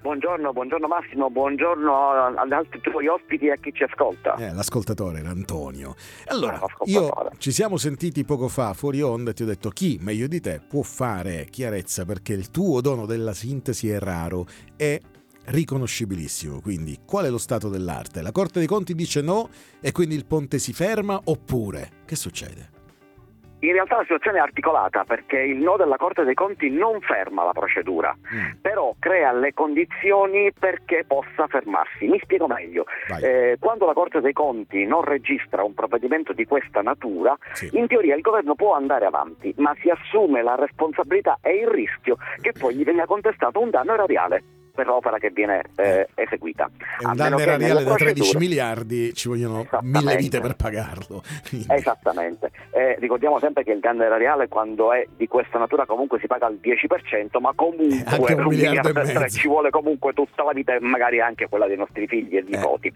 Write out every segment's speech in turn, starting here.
buongiorno Massimo, buongiorno agli altri tuoi ospiti e a chi ci ascolta. L'ascoltatore era Antonio. Allora, ci siamo sentiti poco fa fuori onda e ti ho detto: chi meglio di te può fare chiarezza, perché il tuo dono della sintesi è raro, è riconoscibilissimo. Quindi qual è lo stato dell'arte? La Corte dei Conti dice no e quindi il ponte si ferma, oppure che succede? In realtà la situazione è articolata, perché il no della Corte dei Conti non ferma la procedura, però crea le condizioni perché possa fermarsi. Mi spiego meglio. Quando la Corte dei Conti non registra un provvedimento di questa natura, in teoria il governo può andare avanti, ma si assume la responsabilità e il rischio che poi gli venga contestato un danno erariale per l'opera che viene eseguita. E un danno erariale da 13 miliardi ci vogliono 1000 vite per pagarlo. Quindi. Esattamente. Ricordiamo sempre che il danno erariale, quando è di questa natura, comunque si paga al 10%, ma comunque anche un miliardo e mezzo. Ci vuole comunque tutta la vita e magari anche quella dei nostri figli e nipoti.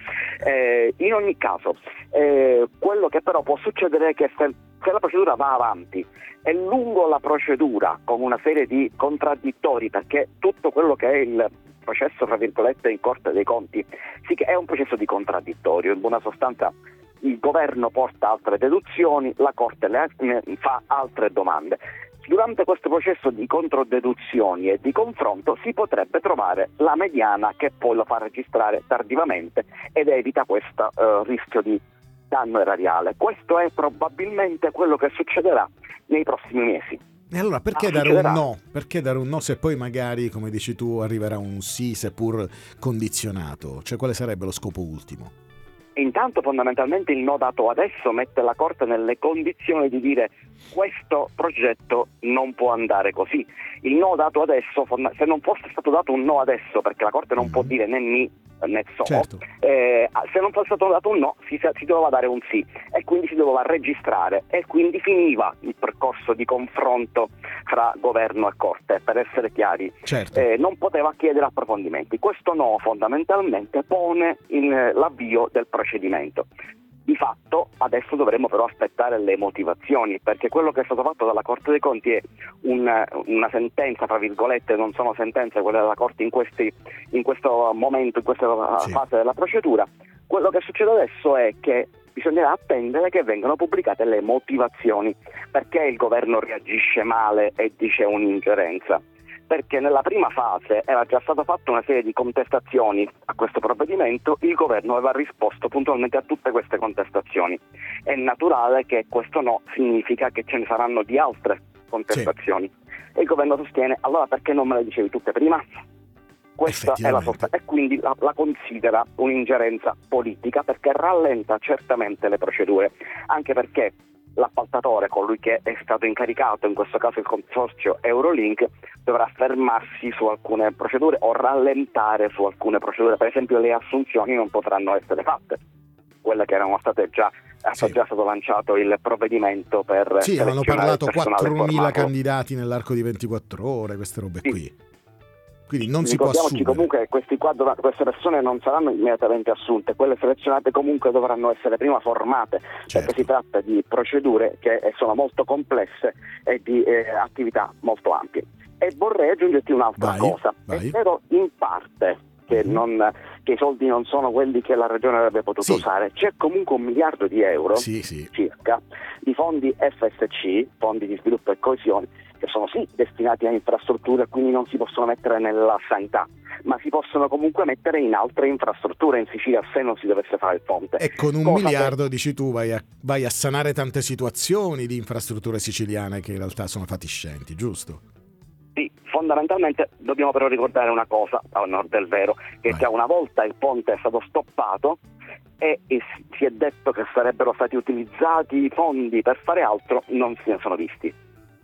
In ogni caso, quello che però può succedere è che se la procedura va avanti e lungo la procedura con una serie di contraddittori, perché tutto quello che è il processo, tra virgolette, in Corte dei Conti sì che è un processo di contraddittorio. In buona sostanza il governo porta altre deduzioni, la Corte fa altre domande. Durante questo processo di controdeduzioni e di confronto si potrebbe trovare la mediana che poi lo fa registrare tardivamente ed evita questo rischio di danno erariale. Questo è probabilmente quello che succederà nei prossimi mesi. E allora perché dare un no? Perché dare un no se poi magari, come dici tu, arriverà un sì, seppur condizionato? Cioè, quale sarebbe lo scopo ultimo? Intanto fondamentalmente il no dato adesso mette la Corte nelle condizioni di dire: questo progetto non può andare così. Il no dato adesso, se non fosse stato dato un no adesso, perché la Corte non può dire né ni né so, certo. Se non fosse stato dato un no si doveva dare un sì e quindi si doveva registrare e quindi finiva il percorso di confronto fra governo e Corte, per essere chiari. Certo. Non poteva chiedere approfondimenti. Questo no fondamentalmente pone l'avvio del procedimento. Di fatto adesso dovremmo però aspettare le motivazioni, perché quello che è stato fatto dalla Corte dei Conti è una sentenza, tra virgolette, non sono sentenze quelle della Corte in questo momento, in questa fase della procedura. Quello che succede adesso è che bisognerà attendere che vengano pubblicate le motivazioni, perché il governo reagisce male e dice un'ingerenza. Perché nella prima fase era già stata fatta una serie di contestazioni a questo provvedimento, il governo aveva risposto puntualmente a tutte queste contestazioni. È naturale che questo no significa che ce ne saranno di altre contestazioni. E il governo sostiene: allora perché non me le dicevi tutte prima? Questa è la sostanza, e quindi la considera un'ingerenza politica, perché rallenta certamente le procedure, anche perché l'appaltatore, colui che è stato incaricato, in questo caso il consorzio Eurolink, dovrà fermarsi su alcune procedure o rallentare su alcune procedure. Per esempio le assunzioni non potranno essere fatte, quelle che erano state già stato lanciato il provvedimento per avevano parlato 4.000 formato. Candidati nell'arco di 24 ore, queste robe qui. Quindi non si può assumere. Comunque queste persone non saranno immediatamente assunte, quelle selezionate comunque dovranno essere prima formate, perché si tratta di procedure che sono molto complesse e di attività molto ampie. E vorrei aggiungerti un'altra cosa. È vero in parte che i soldi non sono quelli che la Regione avrebbe potuto usare. C'è comunque 1 miliardo di euro circa di fondi FSC, fondi di sviluppo e coesione, che sono destinati a infrastrutture, quindi non si possono mettere nella sanità, ma si possono comunque mettere in altre infrastrutture in Sicilia se non si dovesse fare il ponte. E con 1 miliardo, dici tu, vai a sanare tante situazioni di infrastrutture siciliane che in realtà sono fatiscenti, giusto? Sì, fondamentalmente dobbiamo però ricordare una cosa, a onor del vero, che già una volta il ponte è stato stoppato e si è detto che sarebbero stati utilizzati i fondi per fare altro, non si ne sono visti.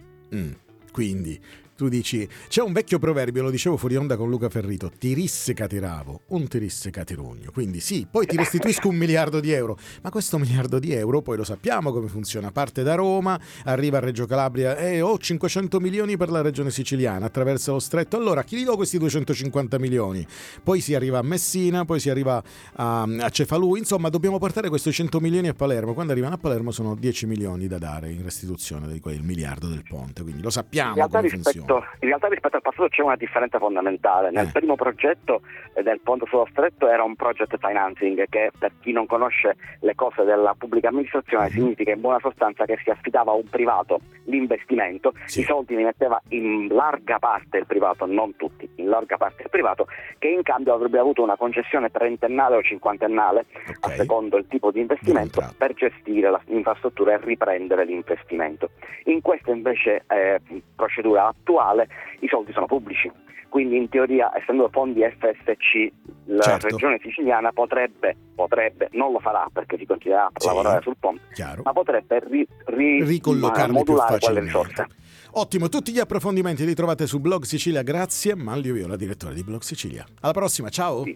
Quindi tu dici, c'è un vecchio proverbio, lo dicevo fuori onda con Luca Ferrito: ti rissecati ravo, un ti rissecati rugno. Quindi poi ti restituisco 1 miliardo di euro, ma questo 1 miliardo di euro poi lo sappiamo come funziona: parte da Roma, arriva a Reggio Calabria e ho 500 milioni per la regione siciliana, attraversa lo stretto, allora chi gli do questi 250 milioni? Poi si arriva a Messina, poi si arriva a Cefalù, insomma dobbiamo portare questi 100 milioni a Palermo. Quando arrivano a Palermo sono 10 milioni da dare in restituzione di quel miliardo del ponte, quindi lo sappiamo come funziona. rispetto al passato c'è una differenza fondamentale. Nel primo progetto del Ponte sullo Stretto era un project financing, che per chi non conosce le cose della pubblica amministrazione significa in buona sostanza che si affidava a un privato l'investimento, i soldi li metteva in larga parte il privato, non tutti, in larga parte il privato, che in cambio avrebbe avuto una concessione trentennale o cinquantennale, a secondo il tipo di investimento, per gestire l'infrastruttura e riprendere l'investimento. In questa invece procedura attuale i soldi sono pubblici, quindi in teoria, essendo fondi FSC, la regione siciliana potrebbe, non lo farà perché si continuerà a lavorare sul ponte, ma potrebbe ricollocarli più modulare quelle facilmente. risorse. Ottimo, tutti gli approfondimenti li trovate su Blog Sicilia. Grazie, Manlio Viola, direttore di Blog Sicilia. Alla prossima, ciao! Sì.